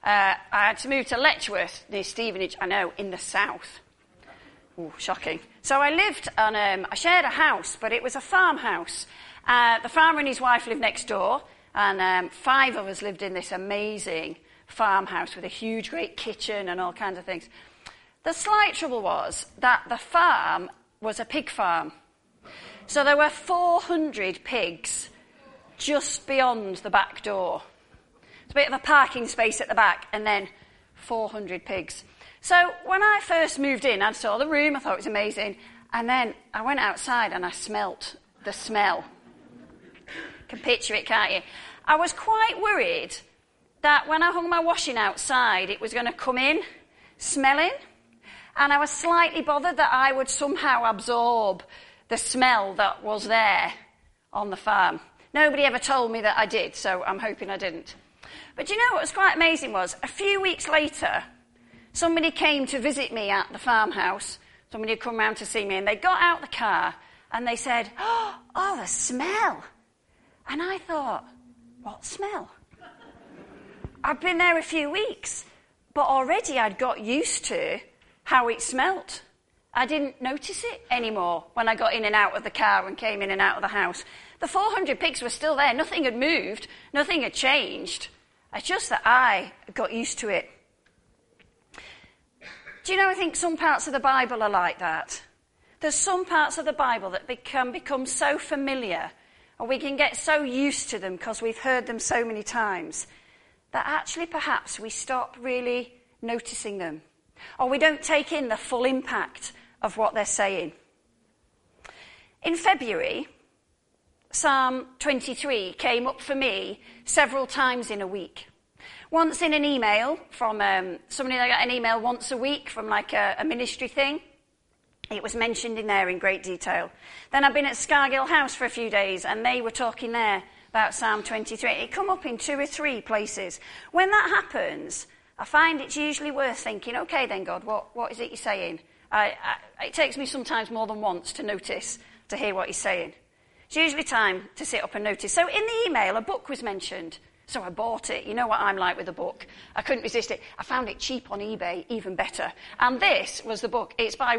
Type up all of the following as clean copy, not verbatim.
I had to move to Letchworth, near Stevenage, I know, in the south. Ooh, shocking. So I lived on, I shared a house, but it was a farmhouse. The farmer and his wife lived next door, and 5 of us lived in this amazing farmhouse with a huge, great kitchen and all kinds of things. The slight trouble was that the farm was a pig farm. So there were 400 pigs just beyond the back door. It's a bit of a parking space at the back, and then 400 pigs. So when I first moved in, I saw the room, I thought it was amazing, and then I went outside and I smelt the smell. You can picture it, can't you? I was quite worried that when I hung my washing outside, it was going to come in smelling, and I was slightly bothered that I would somehow absorb the smell that was there on the farm. Nobody ever told me that I did, so I'm hoping I didn't. But you know what was quite amazing was, a few weeks later, somebody came to visit me at the farmhouse. Somebody had come round to see me, and they got out the car, and they said, oh, the smell. And I thought, what smell? I'd been there a few weeks, but already I'd got used to how it smelt. I didn't notice it anymore when I got in and out of the car and came in and out of the house. The 400 pigs were still there. Nothing had moved. Nothing had changed. It's just that I got used to it. Do you know, I think some parts of the Bible are like that. There's some parts of the Bible that can become so familiar, or we can get so used to them because we've heard them so many times, that actually perhaps we stop really noticing them, or we don't take in the full impact of what they're saying. In February, Psalm 23 came up for me several times in a week. Once in an email from somebody that got an email once a week from like a ministry thing. It was mentioned in there in great detail. Then I've been at Scargill House for a few days, and they were talking there about Psalm 23. It come up in 2 or 3 places. When that happens, I find it's usually worth thinking, okay then God, what is it you're saying? It takes me sometimes more than once to notice, to hear what he's saying. It's usually time to sit up and notice. So in the email, a book was mentioned. So I bought it. You know what I'm like with a book. I couldn't resist it. I found it cheap on eBay, even better. And this was the book. It's by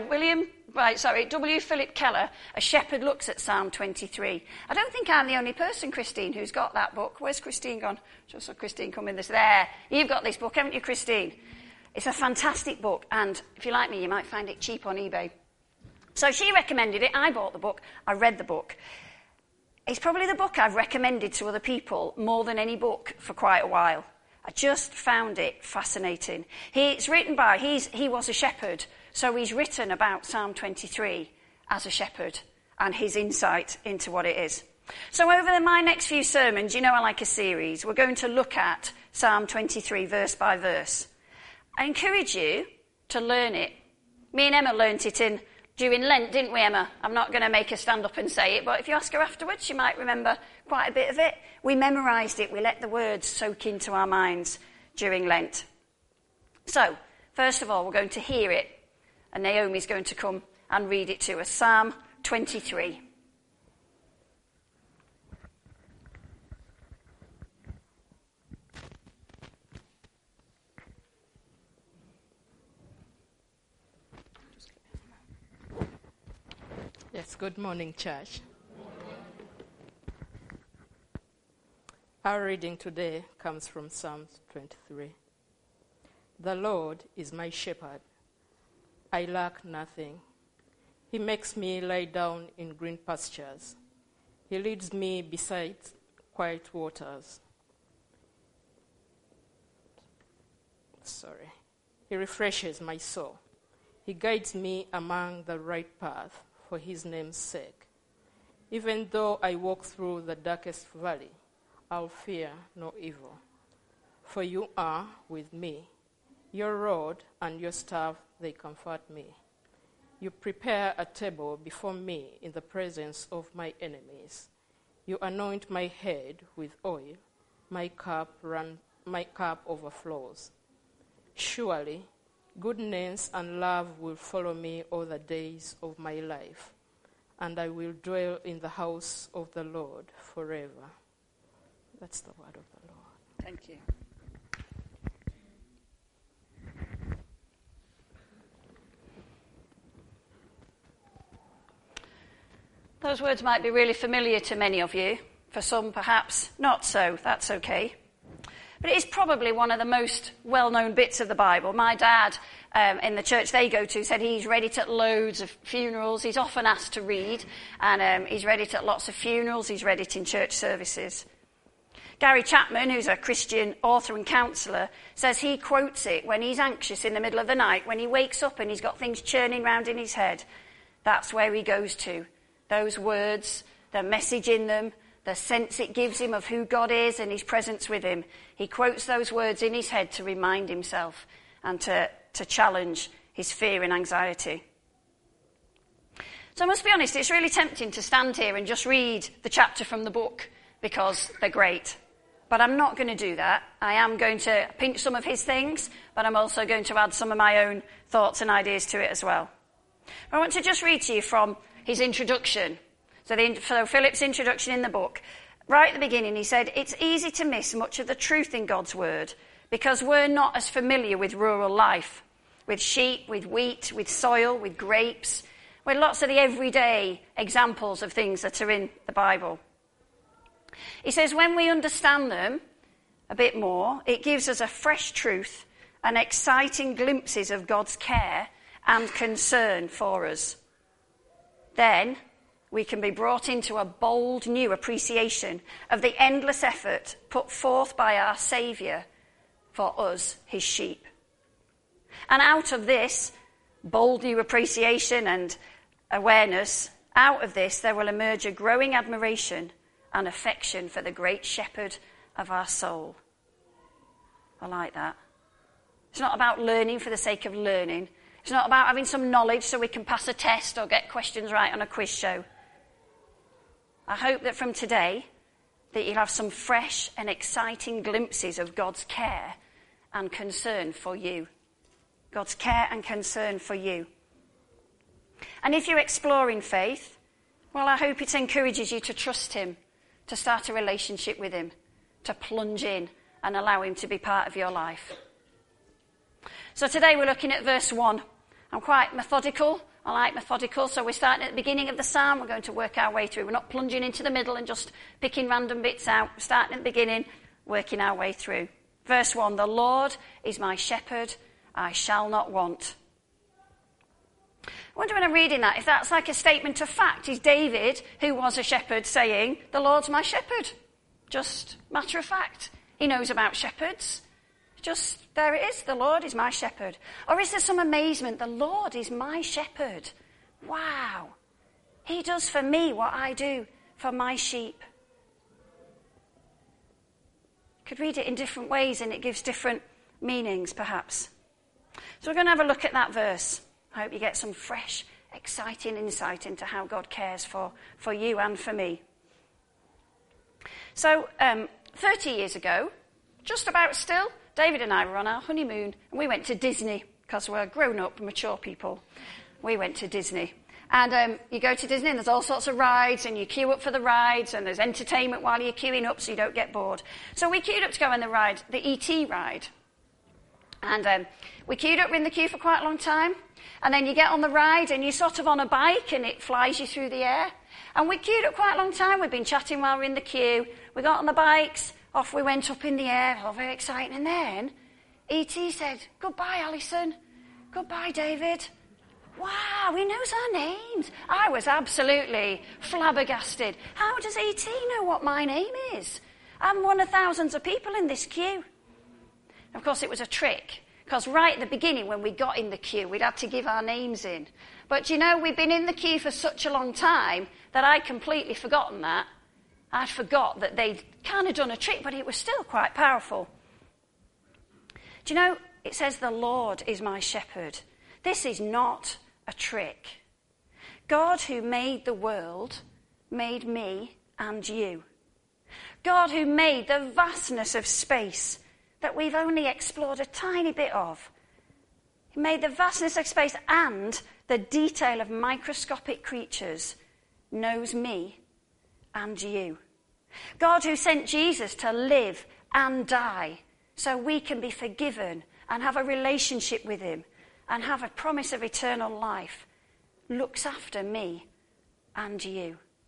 W. Philip Keller, A Shepherd Looks at Psalm 23. I don't think I'm the only person, Christine, who's got that book. Where's Christine gone? Just saw Christine come in this. There. You've got this book, haven't you, Christine? It's a fantastic book. And if you like me, you might find it cheap on eBay. So she recommended it. I bought the book. I read the book. It's probably the book I've recommended to other people more than any book for quite a while. I just found it fascinating. It's written by, he was a shepherd, so he's written about Psalm 23 as a shepherd and his insight into what it is. So over my next few sermons, you know I like a series, we're going to look at Psalm 23 verse by verse. I encourage you to learn it. Me and Emma learnt it during Lent, didn't we, Emma? I'm not going to make her stand up and say it, but if you ask her afterwards, she might remember quite a bit of it. We memorised it. We let the words soak into our minds during Lent. So, first of all, we're going to hear it, and Naomi's going to come and read it to us. Psalm 23. Yes, good morning, church. Our reading today comes from Psalm 23. The Lord is my shepherd. I lack nothing. He makes me lie down in green pastures. He leads me beside quiet waters. He refreshes my soul. He guides me among the right path for his name's sake. Even though I walk through the darkest valley, I'll fear no evil. For you are with me. Your rod and your staff, they comfort me. You prepare a table before me in the presence of my enemies. You anoint my head with oil. My cup overflows. Surely, goodness and love will follow me all the days of my life, and I will dwell in the house of the Lord forever. That's the word of the Lord. Thank you. Those words might be really familiar to many of you. For some, perhaps not so. That's okay. But it is probably one of the most well-known bits of the Bible. My dad, in the church they go to, said he's read it at loads of funerals. He's often asked to read, and he's read it at lots of funerals. He's read it in church services. Gary Chapman, who's a Christian author and counsellor, says he quotes it when he's anxious in the middle of the night, when he wakes up and he's got things churning round in his head. That's where he goes to. Those words, the message in them, the sense it gives him of who God is and his presence with him. He quotes those words in his head to remind himself and to challenge his fear and anxiety. So I must be honest, it's really tempting to stand here and just read the chapter from the book because they're great. But I'm not going to do that. I am going to pinch some of his things, but I'm also going to add some of my own thoughts and ideas to it as well. I want to just read to you from his introduction. So Philip's introduction in the book, right at the beginning, he said, it's easy to miss much of the truth in God's word because we're not as familiar with rural life, with sheep, with wheat, with soil, with grapes, with lots of the everyday examples of things that are in the Bible. He says, when we understand them a bit more, it gives us a fresh truth and exciting glimpses of God's care and concern for us. Then we can be brought into a bold new appreciation of the endless effort put forth by our Saviour for us, his sheep. And out of this bold new appreciation and awareness, out of this there will emerge a growing admiration and affection for the great shepherd of our soul. I like that. It's not about learning for the sake of learning. It's not about having some knowledge so we can pass a test or get questions right on a quiz show. I hope that from today that you'll have some fresh and exciting glimpses of God's care and concern for you. God's care and concern for you. And if you're exploring faith, well, I hope it encourages you to trust him, to start a relationship with him, to plunge in and allow him to be part of your life. So today we're looking at verse 1. I'm quite methodical. I like methodical. So we're starting at the beginning of the psalm. We're going to work our way through. We're not plunging into the middle and just picking random bits out. We're starting at the beginning, working our way through. Verse 1, the Lord is my shepherd, I shall not want. I wonder when I'm reading that, if that's like a statement of fact. Is David, who was a shepherd, saying, the Lord's my shepherd? Just matter of fact. He knows about shepherds. Just, there it is, the Lord is my shepherd. Or is there some amazement, the Lord is my shepherd? Wow. He does for me what I do for my sheep. Could read it in different ways and it gives different meanings, perhaps. So we're going to have a look at that verse. I hope you get some fresh, exciting insight into how God cares for you and for me. So 30 years ago, just about still, David and I were on our honeymoon and we went to Disney because we're grown-up, mature people. We went to Disney. And you go to Disney and there's all sorts of rides and you queue up for the rides and there's entertainment while you're queuing up so you don't get bored. So we queued up to go on the ride, the E.T. ride. And we queued up in the queue for quite a long time. And then you get on the ride and you're sort of on a bike and it flies you through the air. And we queued up quite a long time. We'd been chatting while we were in the queue. We got on the bikes. Off we went up in the air. Oh, very exciting. And then E.T. said, goodbye, Alison. Goodbye, David. Wow, he knows our names. I was absolutely flabbergasted. How does E.T. know what my name is? I'm one of thousands of people in this queue. Of course, it was a trick. Because right at the beginning, when we got in the queue, we'd had to give our names in. But, you know, we'd been in the queue for such a long time that I'd completely forgotten that. I'd forgot that they'd kind of done a trick, but it was still quite powerful. Do you know, it says, the Lord is my shepherd. This is not a trick. God who made the world made me and you. God who made the vastness of space that we've only explored a tiny bit of. He made the vastness of space and the detail of microscopic creatures, knows me and you. God who sent Jesus to live and die so we can be forgiven and have a relationship with him and have a promise of eternal life, looks after me and you.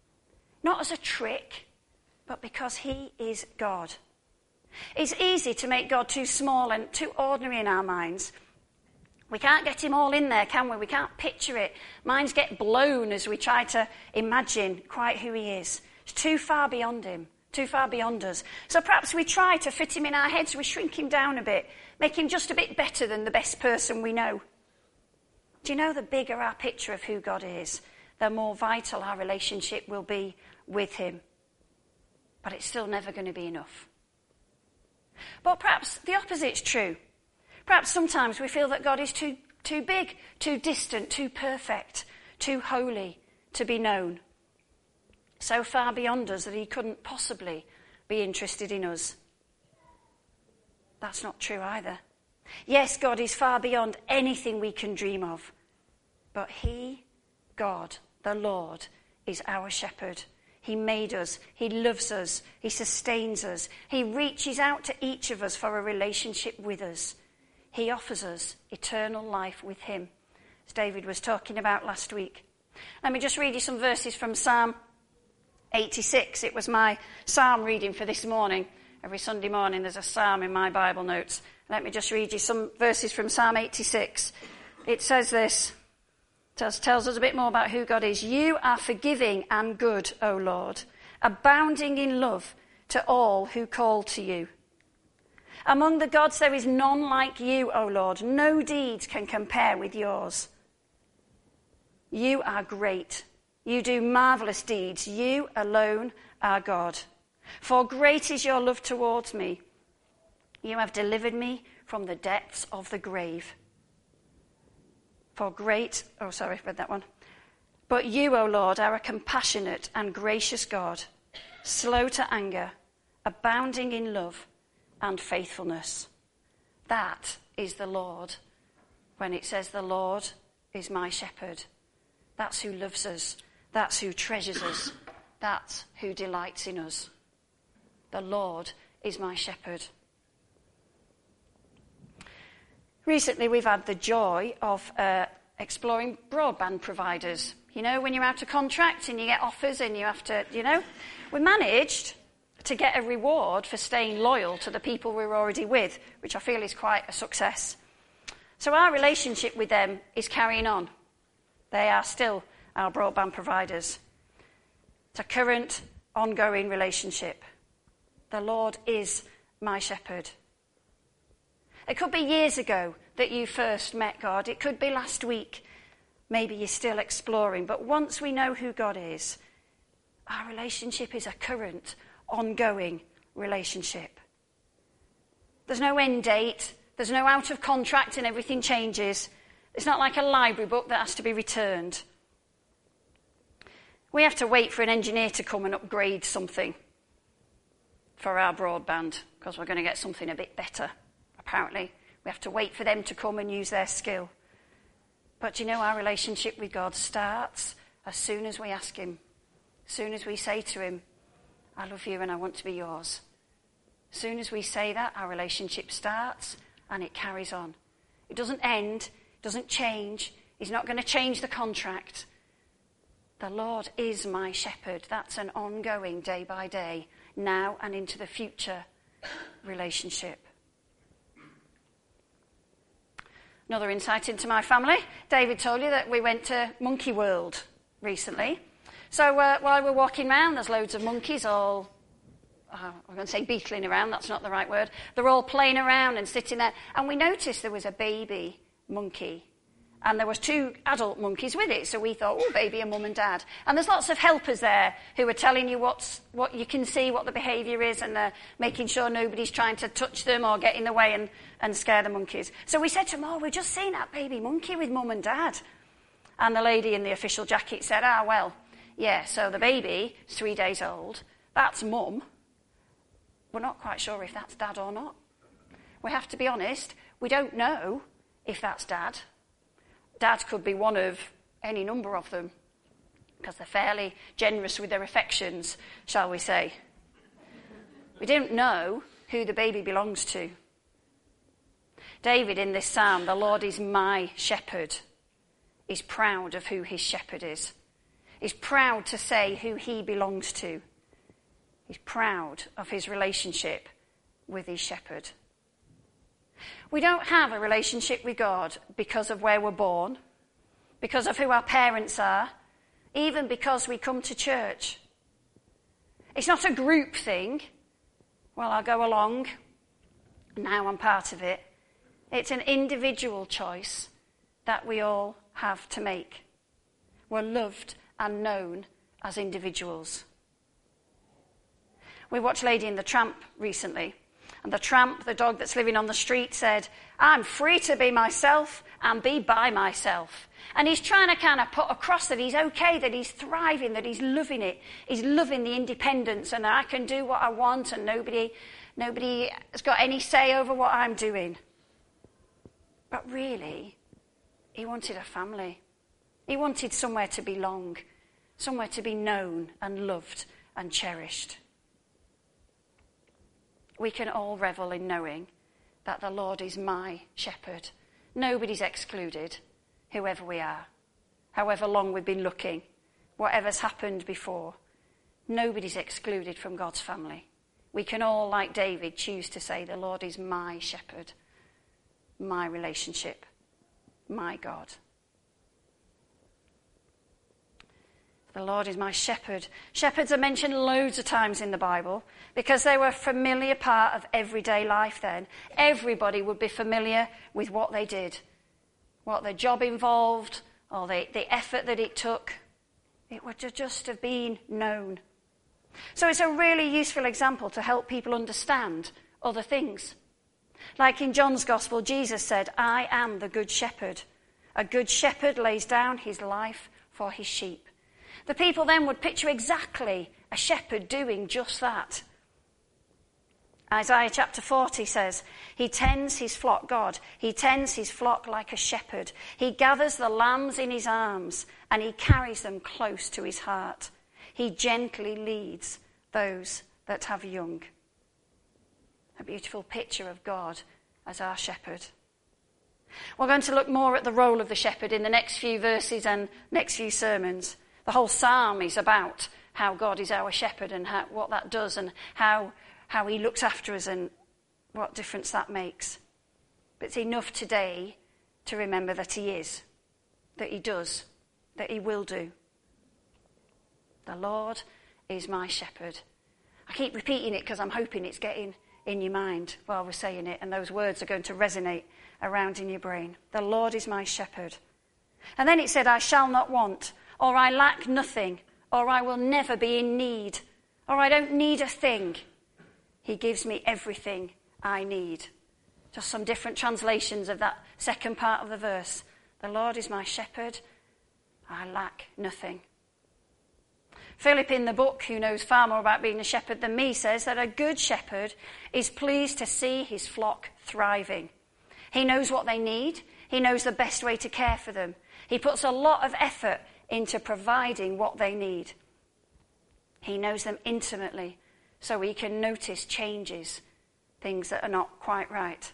not as a trick, but because he is God. It's easy to make God too small and too ordinary in our minds. We can't get him all in there, can we? We can't picture it. Minds get blown as we try to imagine quite who he is. It's too far beyond him, too far beyond us. So perhaps we try to fit him in our heads. We shrink him down a bit, make him just a bit better than the best person we know. Do you know the bigger our picture of who God is, the more vital our relationship will be with him. But it's still never going to be enough. But perhaps the opposite's true. Perhaps sometimes we feel that God is too big, too distant, too perfect, too holy to be known. So far beyond us that he couldn't possibly be interested in us. That's not true either. Yes, God is far beyond anything we can dream of. But he, God, the Lord, is our shepherd. He made us. He loves us. He sustains us. He reaches out to each of us for a relationship with us. He offers us eternal life with him, as David was talking about last week. Let me just read you some verses from Psalm 86. It was my psalm reading for this morning. Every Sunday morning there's a psalm in my Bible notes. Let me just read you some verses from Psalm 86. It says this. Tells us a bit more about who God is. You are forgiving and good, O Lord, abounding in love to all who call to you. Among the gods there is none like you, O Lord. No deeds can compare with yours. You are great. You do marvellous deeds. You alone are God. For great is your love towards me. You have delivered me from the depths of the grave. But you, O Lord, are a compassionate and gracious God, slow to anger, abounding in love and faithfulness. That is the Lord. When it says the Lord is my shepherd, that's who loves us. That's who treasures us. That's who delights in us. The Lord is my shepherd. Recently, we've had the joy of exploring broadband providers. You know, when you're out of contract and you get offers and you have to, we managed to get a reward for staying loyal to the people we were already with, which I feel is quite a success. So our relationship with them is carrying on. They are still our broadband providers. It's a current, ongoing relationship. The Lord is my shepherd. It could be years ago that you first met God. It could be last week. Maybe you're still exploring. But once we know who God is, our relationship is a current, ongoing relationship. There's no end date. There's no out of contract and everything changes. It's not like a library book that has to be returned. We have to wait for an engineer to come and upgrade something for our broadband because we're going to get something a bit better. Apparently, we have to wait for them to come and use their skill. But our relationship with God starts as soon as we ask him. As soon as we say to him, I love you and I want to be yours. As soon as we say that, our relationship starts and it carries on. It doesn't end, it doesn't change. He's not going to change the contract. The Lord is my shepherd. That's an ongoing, day by day, now and into the future relationship. Another insight into my family. David told you that we went to Monkey World recently. So while we're walking around, there's loads of monkeys all, I'm going to say beetling around, that's not the right word. They're all playing around and sitting there. And we noticed there was a baby monkey. And there was 2 adult monkeys with it. So we thought, baby and mum and dad. And there's lots of helpers there who are telling you what you can see, what the behaviour is, and they're making sure nobody's trying to touch them or get in the way and scare the monkeys. So we said to them, we've just seen that baby monkey with mum and dad. And the lady in the official jacket said, so the baby is 3 days old. That's mum. We're not quite sure if that's dad or not. We have to be honest, we don't know if that's dad. Dad could be one of any number of them, because they're fairly generous with their affections, shall we say. We don't know who the baby belongs to. David, in this psalm, the Lord is my shepherd, is proud of who his shepherd is. is proud to say who he belongs to. He's proud of his relationship with his shepherd. We don't have a relationship with God because of where we're born, because of who our parents are, even because we come to church. It's not a group thing. Well, I'll go along. Now I'm part of it. It's an individual choice that we all have to make. We're loved and known as individuals. We watched Lady and the Tramp recently, and the tramp, the dog that's living on the street, said, I'm free to be myself and be by myself. And he's trying to kind of put across that he's okay, that he's thriving, that he's loving it. He's loving the independence and I can do what I want and nobody has got any say over what I'm doing. But really, he wanted a family. He wanted somewhere to belong, somewhere to be known and loved and cherished. We can all revel in knowing that the Lord is my shepherd. Nobody's excluded, whoever we are, however long we've been looking, whatever's happened before. Nobody's excluded from God's family. We can all, like David, choose to say, the Lord is my shepherd, my relationship, my God. The Lord is my shepherd. Shepherds are mentioned loads of times in the Bible because they were a familiar part of everyday life then. Everybody would be familiar with what they did, what their job involved, or the effort that it took. It would just have been known. So it's a really useful example to help people understand other things. Like in John's Gospel, Jesus said, I am the good shepherd. A good shepherd lays down his life for his sheep. The people then would picture exactly a shepherd doing just that. Isaiah chapter 40 says, he tends his flock, God, he tends his flock like a shepherd. He gathers the lambs in his arms and he carries them close to his heart. He gently leads those that have young. A beautiful picture of God as our shepherd. We're going to look more at the role of the shepherd in the next few verses and next few sermons. The whole psalm is about how God is our shepherd and what that does and how he looks after us and what difference that makes. But it's enough today to remember that he is, that he does, that he will do. The Lord is my shepherd. I keep repeating it because I'm hoping it's getting in your mind while we're saying it, and those words are going to resonate around in your brain. The Lord is my shepherd. And then it said, I shall not want, or I lack nothing, or I will never be in need, or I don't need a thing. He gives me everything I need. Just some different translations of that second part of the verse. The Lord is my shepherd, I lack nothing. Philip in the book, who knows far more about being a shepherd than me, says that a good shepherd is pleased to see his flock thriving. He knows what they need. He knows the best way to care for them. He puts a lot of effort into providing what they need. He knows them intimately, so he can notice changes, things that are not quite right.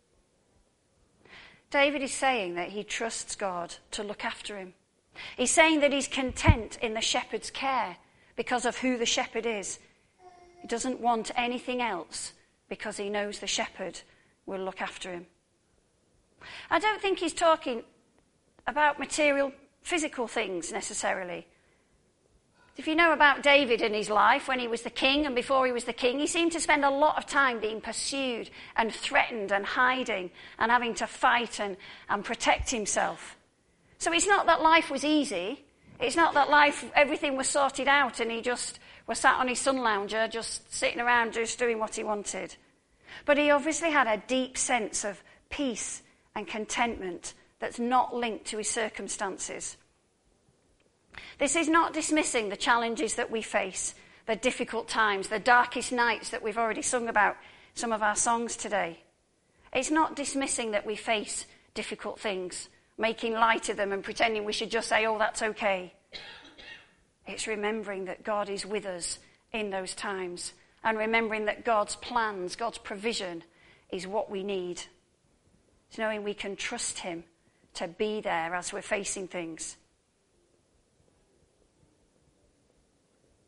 David is saying that he trusts God to look after him. He's saying that he's content in the shepherd's care because of who the shepherd is. He doesn't want anything else because he knows the shepherd will look after him. I don't think he's talking about material, physical things necessarily. If you know about David and his life when he was the king and before he was the king, he seemed to spend a lot of time being pursued and threatened and hiding and having to fight and protect himself. So it's not that life was easy. It's not that everything was sorted out and he just was sat on his sun lounger, just sitting around, just doing what he wanted. But he obviously had a deep sense of peace and contentment that's not linked to his circumstances. This is not dismissing the challenges that we face, the difficult times, the darkest nights that we've already sung about some of our songs today. It's not dismissing that we face difficult things, making light of them and pretending we should just say, oh, that's okay. It's remembering that God is with us in those times and remembering that God's plans, God's provision is what we need. It's knowing we can trust him to be there as we're facing things.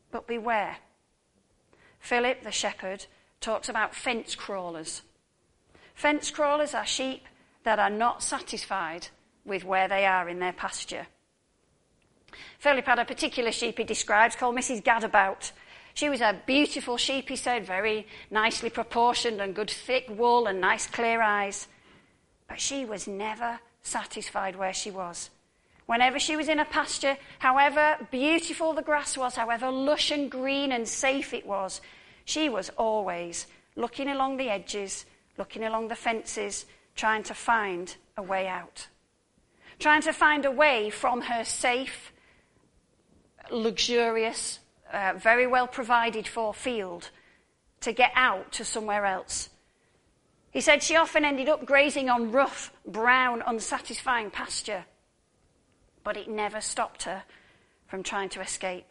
But beware. Philip, the shepherd, talks about fence crawlers. Fence crawlers are sheep that are not satisfied with where they are in their pasture. Philip had a particular sheep he describes called Mrs. Gadabout. She was a beautiful sheep, he said, very nicely proportioned and good thick wool and nice clear eyes. But she was never satisfied where she was. Whenever she was in a pasture, however beautiful the grass was, however lush and green and safe it was, she was always looking along the edges, looking along the fences, trying to find a way out. Trying to find a way from her safe, luxurious, very well provided for field to get out to somewhere else. He said she often ended up grazing on rough, brown, unsatisfying pasture, but it never stopped her from trying to escape.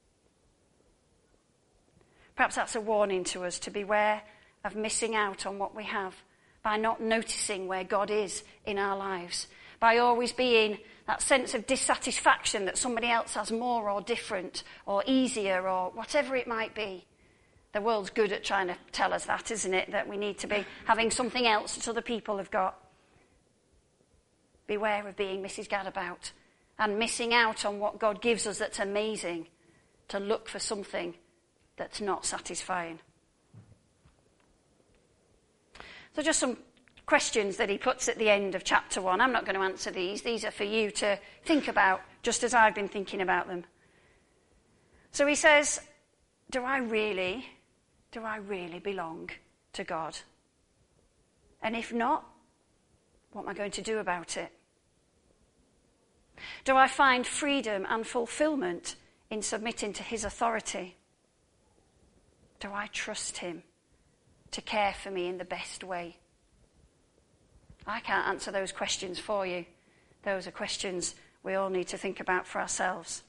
Perhaps that's a warning to us to beware of missing out on what we have by not noticing where God is in our lives, by always being that sense of dissatisfaction that somebody else has more or different or easier or whatever it might be. The world's good at trying to tell us that, isn't it? That we need to be having something else that other people have got. Beware of being Mrs. Gadabout and missing out on what God gives us that's amazing, to look for something that's not satisfying. So just some questions that he puts at the end of chapter 1. I'm not going to answer these. These are for you to think about, just as I've been thinking about them. So he says, do I really belong to God? And if not, what am I going to do about it? Do I find freedom and fulfillment in submitting to his authority? Do I trust him to care for me in the best way? I can't answer those questions for you. Those are questions we all need to think about for ourselves.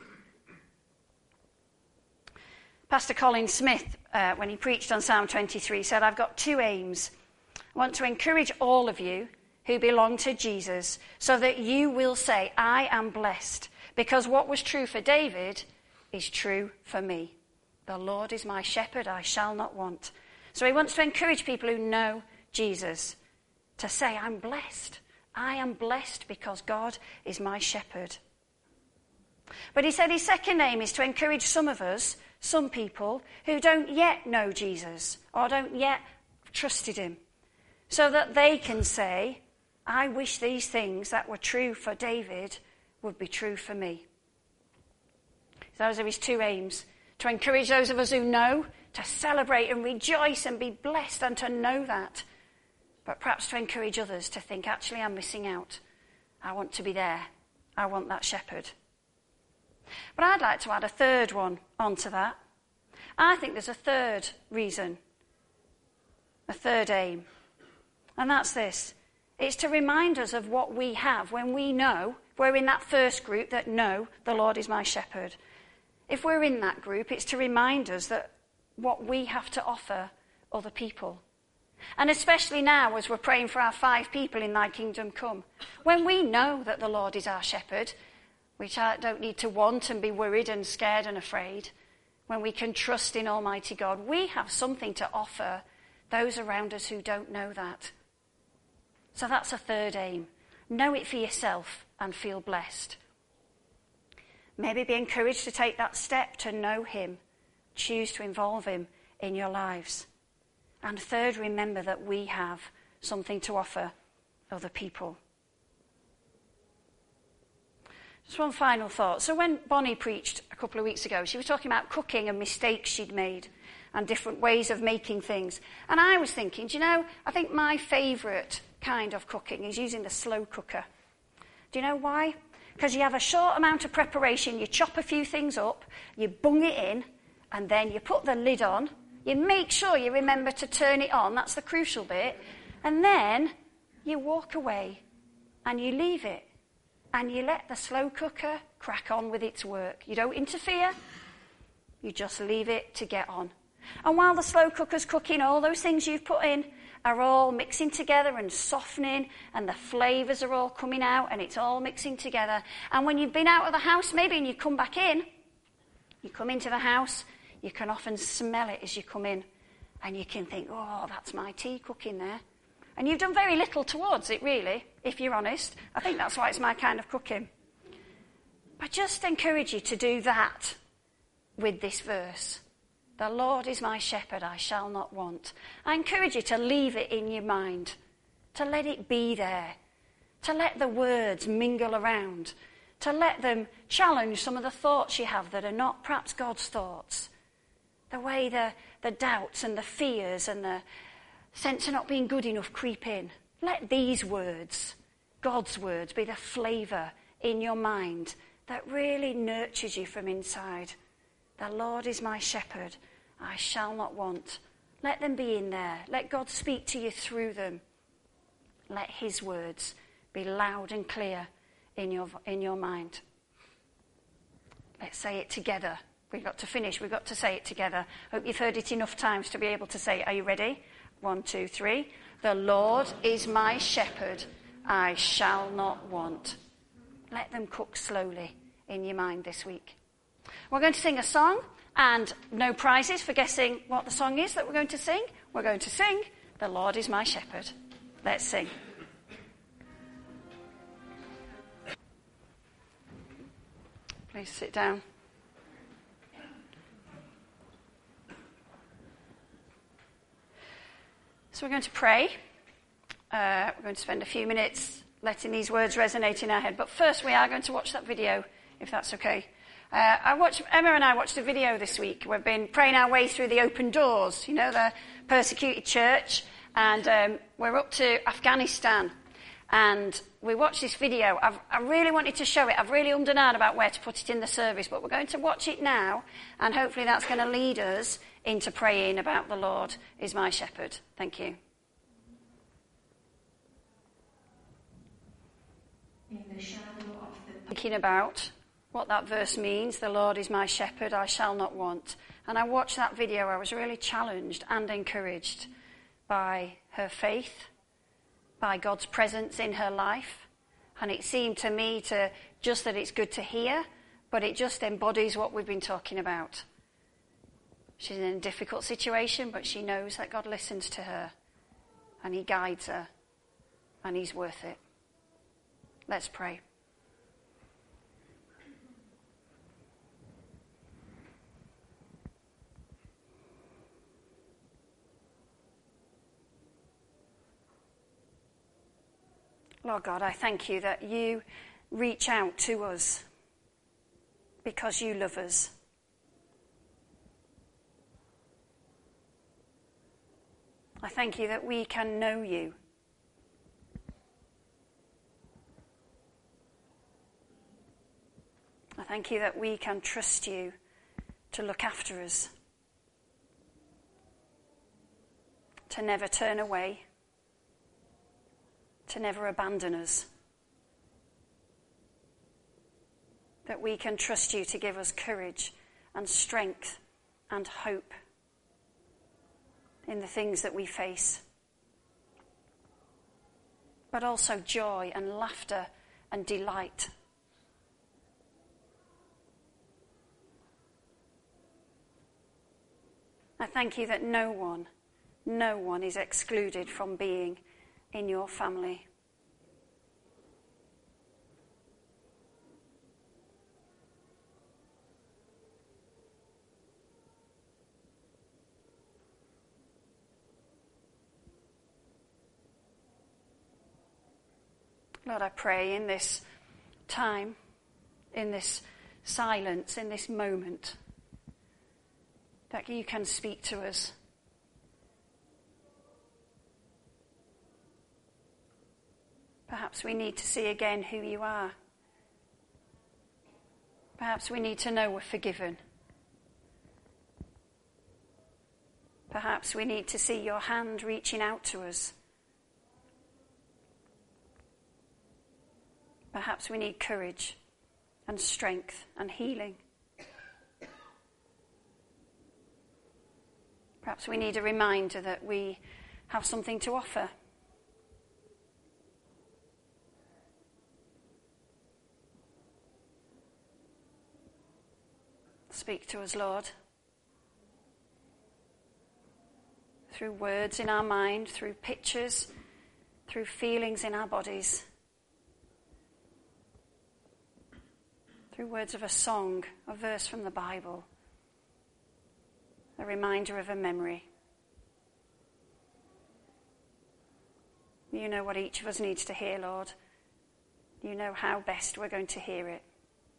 Pastor Colin Smith, when he preached on Psalm 23, said, I've got two aims. I want to encourage all of you who belong to Jesus so that you will say, I am blessed, because what was true for David is true for me. The Lord is my shepherd, I shall not want. So he wants to encourage people who know Jesus to say, I'm blessed. I am blessed because God is my shepherd. But he said his second aim is to encourage some of us, some people, who don't yet know Jesus or don't yet trusted him, so that they can say, I wish these things that were true for David would be true for me. Those are his two aims. To encourage those of us who know, to celebrate and rejoice and be blessed and to know that. But perhaps to encourage others to think, actually, I'm missing out. I want to be there. I want that shepherd. But I'd like to add a third one onto that. I think there's a third reason, a third aim. And that's this. It's to remind us of what we have when we know, we're in that first group that know the Lord is my shepherd. If we're in that group, it's to remind us that what we have to offer other people. And especially now as we're praying for our 5 people in Thy Kingdom Come. When we know that the Lord is our shepherd, which I don't need to want and be worried and scared and afraid, when we can trust in Almighty God, we have something to offer those around us who don't know that. So that's a third aim. Know it for yourself and feel blessed. Maybe be encouraged to take that step to know him. Choose to involve him in your lives. And third, remember that we have something to offer other people. Just one final thought. So when Bonnie preached a couple of weeks ago, she was talking about cooking and mistakes she'd made and different ways of making things. And I was thinking, do you know, I think my favourite kind of cooking is using the slow cooker. Do you know why? Because you have a short amount of preparation, you chop a few things up, you bung it in, and then you put the lid on. You make sure you remember to turn it on, that's the crucial bit. And then you walk away and you leave it. And you let the slow cooker crack on with its work. You don't interfere, you just leave it to get on. And while the slow cooker's cooking, all those things you've put in are all mixing together and softening, and the flavours are all coming out, and it's all mixing together. And when you've been out of the house, maybe, and you come back in, You come into the house, you can often smell it as you come in, and you can think, oh, that's my tea cooking there. And you've done very little towards it, really, if you're honest. I think that's why it's my kind of cooking. I just encourage you to do that with this verse. The Lord is my shepherd, I shall not want. I encourage you to leave it in your mind, to let it be there, to let the words mingle around, to let them challenge some of the thoughts you have that are not perhaps God's thoughts. The way the doubts and the fears and the sense of not being good enough creep in. Let these words, God's words, be the flavour in your mind that really nurtures you from inside. The Lord is my shepherd, I shall not want. Let them be in there. Let God speak to you through them. Let his words be loud and clear in your mind. Let's say it together. We've got to finish. We've got to say it together. Hope you've heard it enough times to be able to say it. Are you ready? 1, 2, 3. The Lord is my shepherd, I shall not want. Let them cook slowly in your mind this week. We're going to sing a song, and no prizes for guessing what the song is that we're going to sing. We're going to sing, The Lord is my shepherd. Let's sing. Please sit down. So we're going to pray. We're going to spend a few minutes letting these words resonate in our head. But first we are going to watch that video, if that's okay. Emma and I watched a video this week. We've been praying our way through the open doors, you know, the persecuted church. And we're up to Afghanistan. And we watched this video. I really wanted to show it. I've really ummed and ahed about where to put it in the service. But we're going to watch it now. And hopefully that's going to lead us into praying about the Lord is my shepherd. Thank you. In the shadow of the... Thinking about what that verse means, the Lord is my shepherd, I shall not want. And I watched that video. I was really challenged and encouraged by her faith, by God's presence in her life. And it seemed to me that it's good to hear, but it just embodies what we've been talking about. She's in a difficult situation, but she knows that God listens to her and he guides her and he's worth it. Let's pray. Lord God, I thank you that you reach out to us because you love us. I thank you that we can know you. I thank you that we can trust you to look after us, to never turn away, to never abandon us. That we can trust you to give us courage and strength and hope in the things that we face. But also joy and laughter and delight. I thank you that no one is excluded from being in your family. Lord, I pray in this time, in this silence, in this moment, that you can speak to us. Perhaps we need to see again who you are. Perhaps we need to know we're forgiven. Perhaps we need to see your hand reaching out to us. Perhaps we need courage and strength and healing. Perhaps we need a reminder that we have something to offer. Speak to us, Lord. Through words in our mind, through pictures, through feelings in our bodies. Through words of a song, a verse from the Bible. A reminder of a memory. You know what each of us needs to hear, Lord. You know how best we're going to hear it.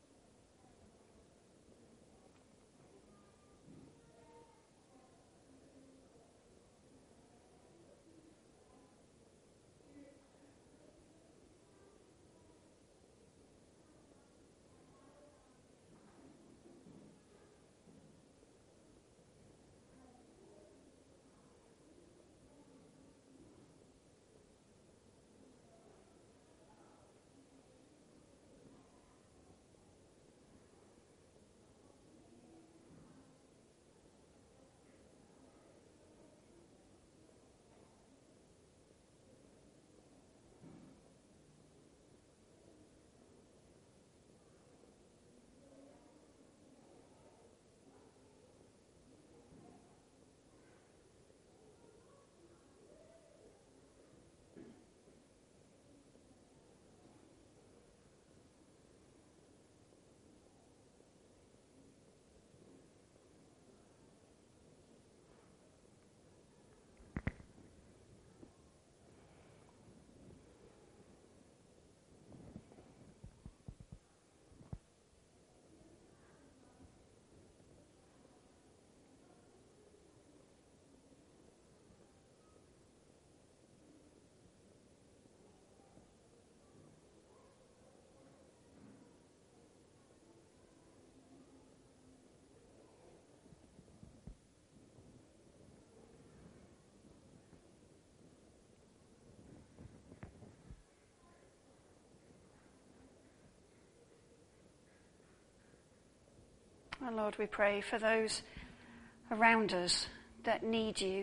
Oh Lord, we pray for those around us that need you,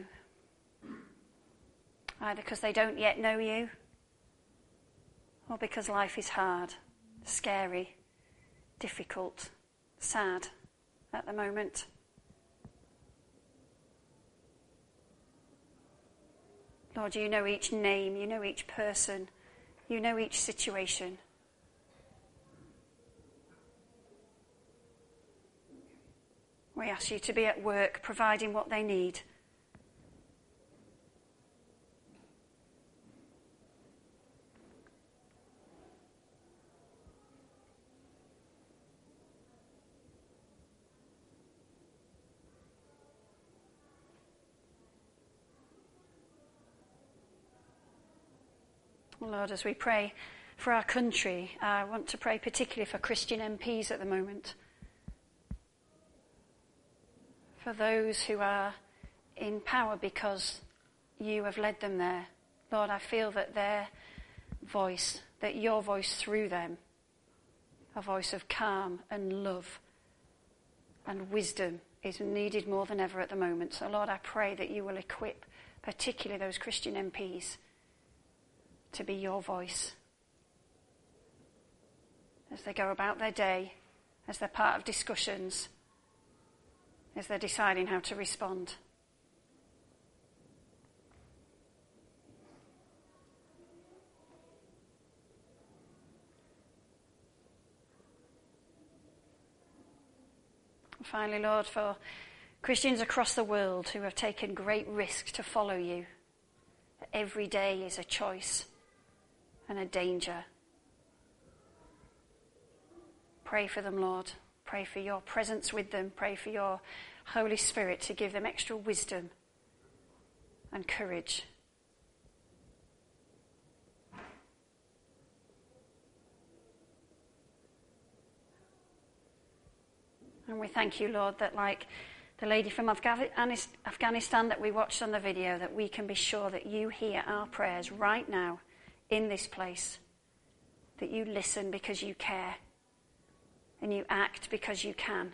either because they don't yet know you or because life is hard, scary, difficult, sad at the moment. Lord, you know each name, you know each person, you know each situation. We ask you to be at work, providing what they need. Lord, as we pray for our country, I want to pray particularly for Christian MPs at the moment. For those who are in power because you have led them there. Lord, I feel that their voice, that your voice through them, a voice of calm and love and wisdom is needed more than ever at the moment. So Lord, I pray that you will equip particularly those Christian MPs to be your voice as they go about their day, as they're part of discussions, as they're deciding how to respond. And finally, Lord, for Christians across the world who have taken great risk to follow you, that every day is a choice and a danger. Pray for them, Lord. Pray for your presence with them. Pray for your Holy Spirit to give them extra wisdom and courage. And we thank you, Lord, that like the lady from Afghanistan that we watched on the video, that we can be sure that you hear our prayers right now in this place, that you listen because you care. And you act because you can.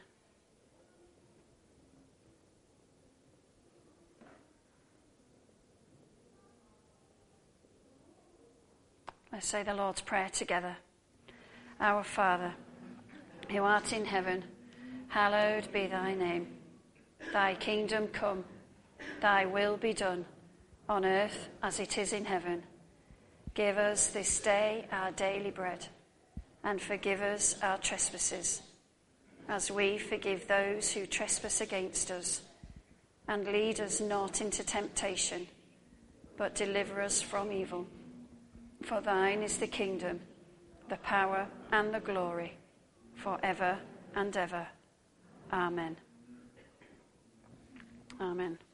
Let's say the Lord's Prayer together. Our Father, who art in heaven, Hallowed be thy name. Thy kingdom come, thy will be done, on earth as it is in heaven. Give us this day our daily bread, and forgive us our trespasses, as we forgive those who trespass against us. And lead us not into temptation, but deliver us from evil. For thine is the kingdom, the power, and the glory, forever and ever. Amen. Amen.